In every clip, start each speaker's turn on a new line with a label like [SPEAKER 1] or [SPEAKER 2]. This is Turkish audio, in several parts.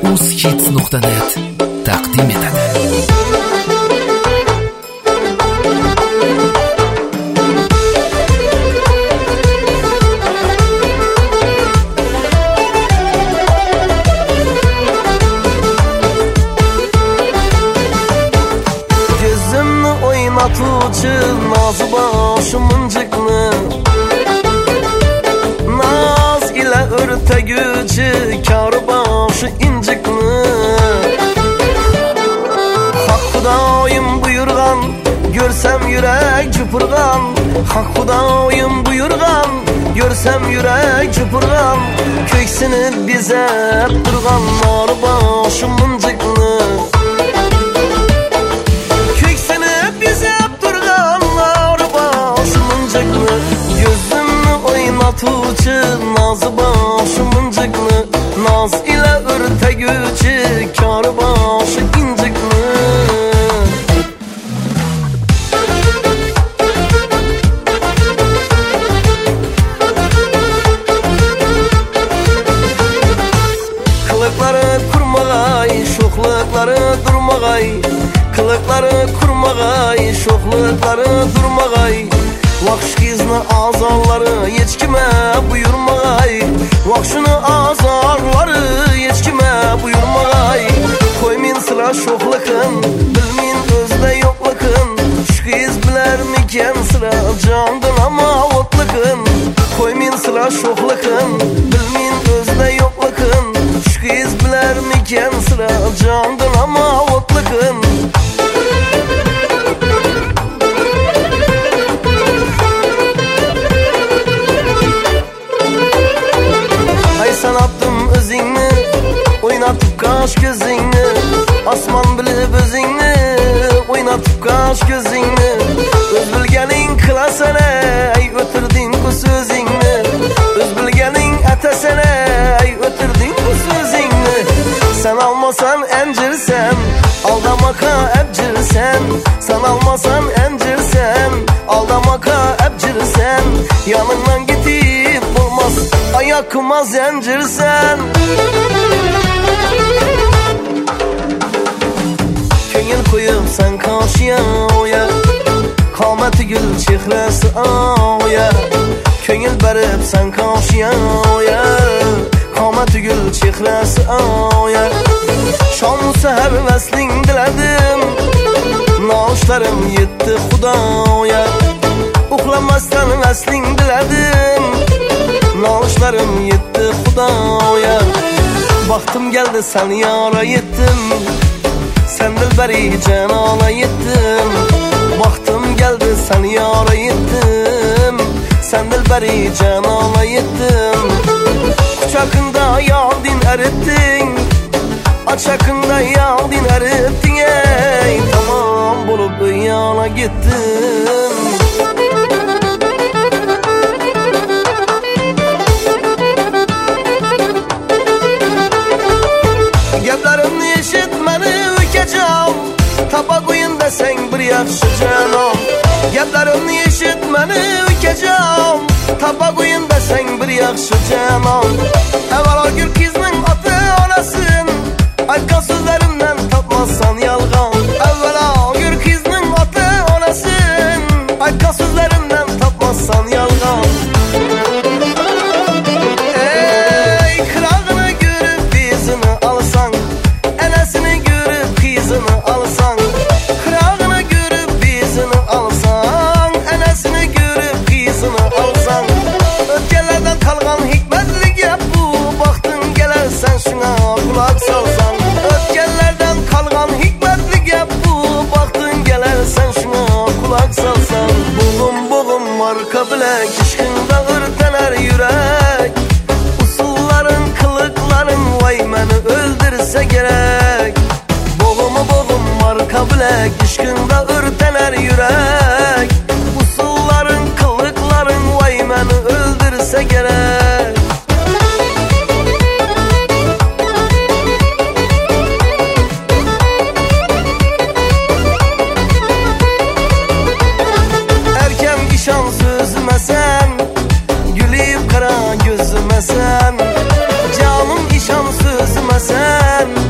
[SPEAKER 1] Housekits.net taqdim etadi.
[SPEAKER 2] Gözümni oynatuvchi noz boshim mıncıklı, naz ile örtegüchi kar boshi incikli. Hak Xudoyim buyurgan, görsem yürek cupurgan. Hak Xudoyim buyurgan, görsem yürek cupurgan. Köksini bizep durgan nar boshim mıncıklı. Oynatuvchi noz boshi mıncıklı, naz ile örtegüchi kar boshi incikli. Kılıkları kurmagay, şoqlıqları durmagay. Kılıkları kurmagay, şoqlıqları durmagay. Vakşkizni azarları hiç kime buyurmagay. Vakşını azarları hiç kime buyurmagay. Koymin sıra şoqlıqın, bilmin özde yoqlıqın. Şkiz bilermiken sıra candan ama otlıqın. Koymin sıra şoqlıqın, bilmin özde yoqlıqın. Şkiz bilermiken sıra candan ama otlıqın. Sen attım özünü, oynatıp kaş gözünü. Asman bilip özünü, oynatıp kaş gözünü. Öz bilgenin kılasene, ey ötürdün bu sözünü. Öz bilgenin etesene, ey ötürdün bu sözünü. Sen almasan encirsen, aldamaka ebcirsen. Sen almasan encirsen, aldamaka ebcirsen. Yanından gitip olmaz, ayakıma zencirsen. Köngül koyup sen karşıya oya, kameti gül çehresi oya. Köngül berip sen karşıya oya, kameti gül çehresi oya. Şam seher veslin diledim, nauşlarım yetti Xudoya. Uxlamasdan veslin diledim, nauşlarım yetti Xudoya. Baxtım geldi sen yara yettim, sen dilberi cenana yettim. Baxtım geldi sen yara yettim, sen dilberi cenana yettim. Kucakında yağdin erittin, açakında yağdin erittin. Ey tamam bulup yana gittim. Geplerimni eşitmeni ükeceğim, tapa koyun desen bir yaxşı canım. Geplerimni eşitmeni ükeceğim, tapa koyun desen bir yaxşı canım. Evvela gül kızның atı olasın, aytkan sözlerimden tapmazsan yalgan. Evvela gül kızның atı olasın, aytkan sözlerimden tapmazsan yalgan. Marka bilek, işkında ırtener yürek. Usulların, kılıkların vay meni öldürse gerek. Boğumu boğum marka bilek, işkında ırtener yürek. Usulların, kılıkların vay meni öldürse gerek. Sen gülüp kara gözüme sen, canım işan sözüme sen.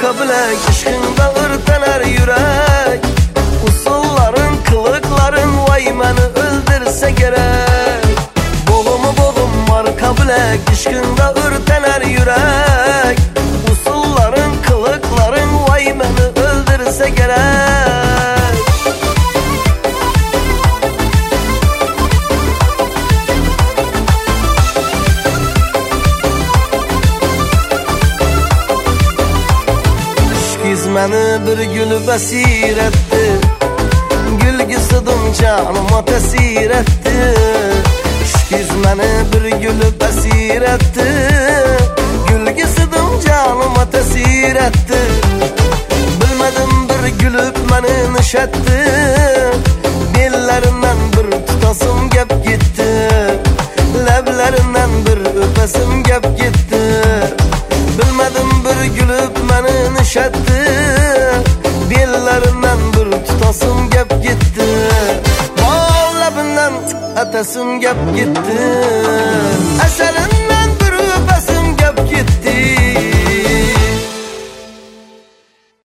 [SPEAKER 2] marka bilek, işkında ırtanar yürek. Usulların, kılıkların vay meni öldürse gerek. Boğumu marka bilek, işkında ırtanar yürek. Usulların, kılıkların vay meni öldürse gerek. Məni bir gül bəsir etdi, gülgüsüdüm canıma təsir etdi. Şkiz məni bir gül bəsir etdi, gülgüsüdüm canıma təsir etdi. Bilmədim bir gülüb məni niş etdi, dillerinden bir tutasım gep gitti, leblerinden bir öpesim gep gitti. Bilmədim bir gülüb məni niş etdi, dillerinden bir tutasım gep gitti. Bal lebinden etesim gep gitti, eserinden bir öpesim gep gitti.